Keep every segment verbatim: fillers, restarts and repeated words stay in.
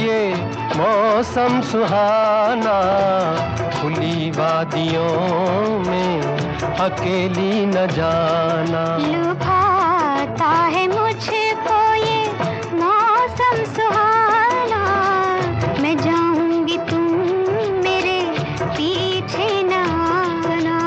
ये मौसम सुहाना, खुली वादियों में अकेली न जाना। लुभाता है मुझको ये मौसम सुहाना, मैं जाऊंगी तुम मेरे पीछे न आना।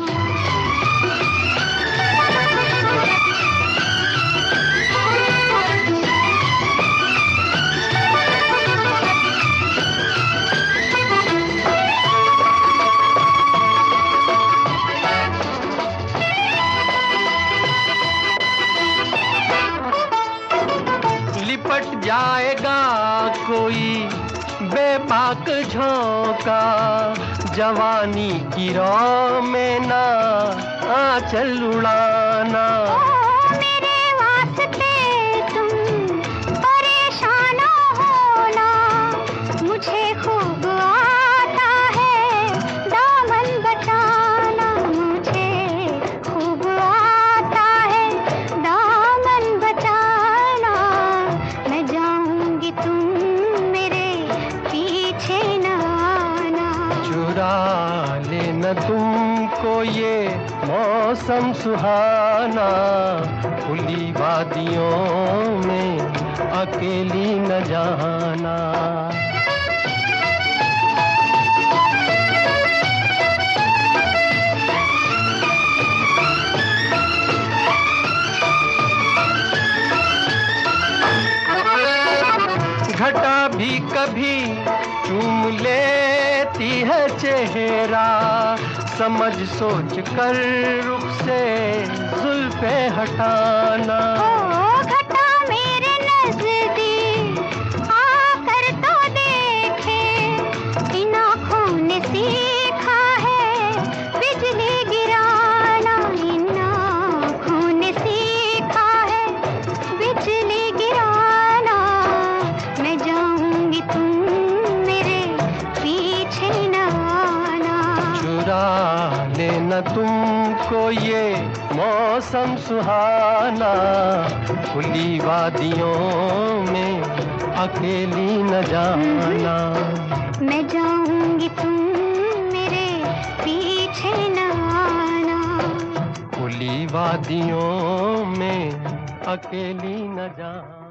लिपट जाएगा कोई बेबाक झोंका, जवानी की रौ में ना आंचल उड़ाना। ओ मेरे वास्ते तुम परेशान होना, मुझे खूब आता है दामन बचाना। मुझे खूब आता है दामन बचाना, मैं जाऊंगी तुम मेरे पीछे न आना। चुरा लेना तुमको ये मौसम सुहाना, खुली वादियों में अकेली न जाना। घटा भी कभी चूम लेती है चेहरा, समझ सोच कर रुख से जुल्फे हटाना। ओ घटा मेरे नजदीक आकर तो देखे, इन आँखों ने सीखा है बिजली गिराना। इन आँखों ने सीखा है बिजली गिराना, मैं जाऊंगी तुम मेरे पीछे न आना। चुरा लेना तुमको ये मौसम सुहाना, खुली वादियों में अकेली न जाना। मैं जाऊंगी तुम मेरे पीछे न आना। खुली वादियों में अकेली न जाना।